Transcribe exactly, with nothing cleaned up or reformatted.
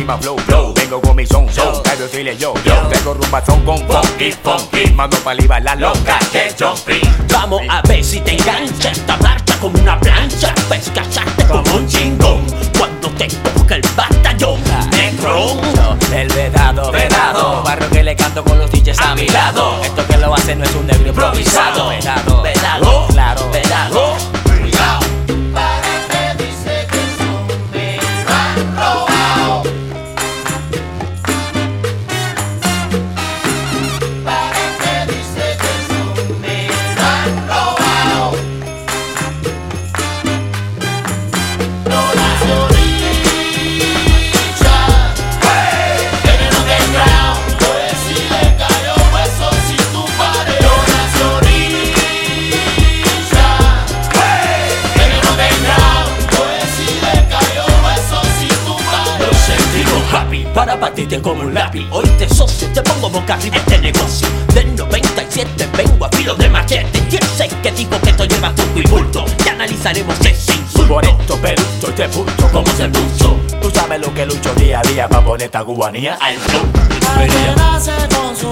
my flow, flow. Vengo con mi son, son, callo decirle yo, yo. Tengo rumbazón con funky, funky. Mando pa'l la loca que jumpy. Vamos a ver si te engancha esta marcha como una plancha. Ves cacharte como un chingón cuando te toca el batallón. Negro, el vedado, vedado. Barrio que le canto con los D Js a mi lado. Esto que lo hace no es un negro improvisado. Vedado, vedado, claro, vedado. Cuidado, para que dice que son me han robado. Para que dice que son me han robado. No las orillas, tienen un background. Pues si le cayó hueso si tu pared. No las orillas. Happy para batirte como un lápiz. Hoy te socio, te pongo boca arriba este negocio. Del noventa y siete vengo a filo de machete. ¿Quién sé que digo que esto lleva truco y bulto? Y analizaremos ese insulto. Por esto perucho y te punto ¿Cómo se puso? Tú sabes lo que lucho día a día pa' poner esta cubanía Al flow. Al que nace con su